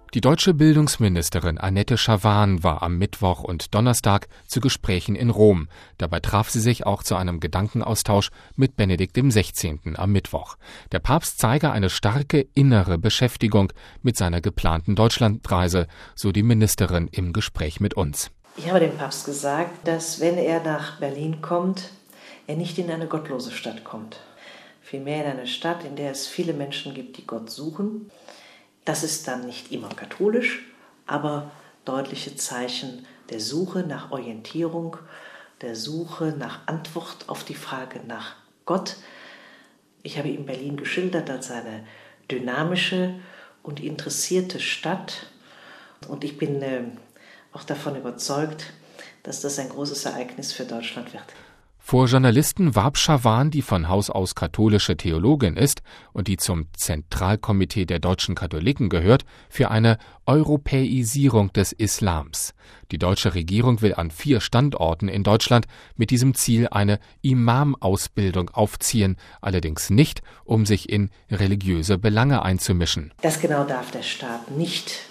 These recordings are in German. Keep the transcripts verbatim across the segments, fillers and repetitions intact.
Die deutsche Bildungsministerin Annette Schavan war am Mittwoch und Donnerstag zu Gesprächen in Rom. Dabei traf sie sich auch zu einem Gedankenaustausch mit Benedikt dem Sechzehnten am Mittwoch. Der Papst zeige eine starke innere Beschäftigung mit seiner geplanten Deutschlandreise, so die Ministerin im Gespräch mit uns. Ich habe dem Papst gesagt, dass wenn er nach Berlin kommt, er nicht in eine gottlose Stadt kommt. Vielmehr in eine Stadt, in der es viele Menschen gibt, die Gott suchen. Das ist dann nicht immer katholisch, aber deutliche Zeichen der Suche nach Orientierung, der Suche nach Antwort auf die Frage nach Gott. Ich habe ihm Berlin geschildert als eine dynamische und interessierte Stadt. Und ich bin äh, auch davon überzeugt, dass das ein großes Ereignis für Deutschland wird. Vor Journalisten warb Schavan, die von Haus aus katholische Theologin ist und die zum Zentralkomitee der deutschen Katholiken gehört, für eine Europäisierung des Islams. Die deutsche Regierung will an vier Standorten in Deutschland mit diesem Ziel eine Imam-Ausbildung aufziehen, allerdings nicht, um sich in religiöse Belange einzumischen. Das genau darf der Staat nicht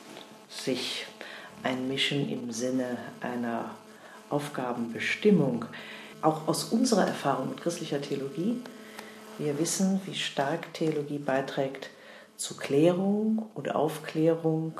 sich einmischen im Sinne einer Aufgabenbestimmung. Auch aus unserer Erfahrung mit christlicher Theologie, wir wissen, wie stark Theologie beiträgt zu Klärung und Aufklärung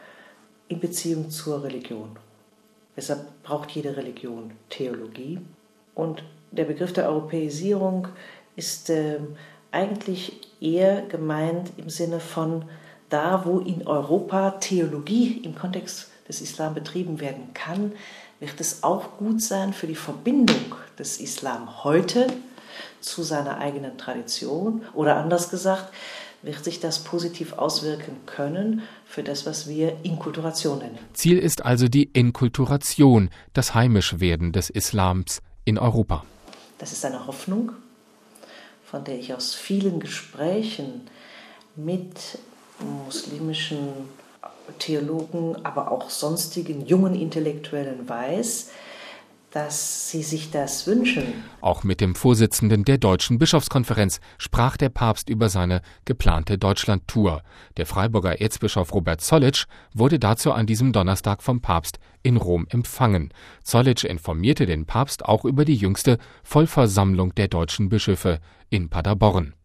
in Beziehung zur Religion. Deshalb braucht jede Religion Theologie. Und der Begriff der Europäisierung ist äh, eigentlich eher gemeint im Sinne von da, wo in Europa Theologie im Kontext des Islam betrieben werden kann, wird es auch gut sein für die Verbindung des Islam heute zu seiner eigenen Tradition. Oder anders gesagt, wird sich das positiv auswirken können für das, was wir Inkulturation nennen. Ziel ist also die Inkulturation, das Heimischwerden des Islams in Europa. Das ist eine Hoffnung, von der ich aus vielen Gesprächen mit muslimischen Theologen, aber auch sonstigen jungen Intellektuellen weiß, dass sie sich das wünschen. Auch mit dem Vorsitzenden der Deutschen Bischofskonferenz sprach der Papst über seine geplante Deutschlandtour. Der Freiburger Erzbischof Robert Zollitsch wurde dazu an diesem Donnerstag vom Papst in Rom empfangen. Zollitsch informierte den Papst auch über die jüngste Vollversammlung der deutschen Bischöfe in Paderborn.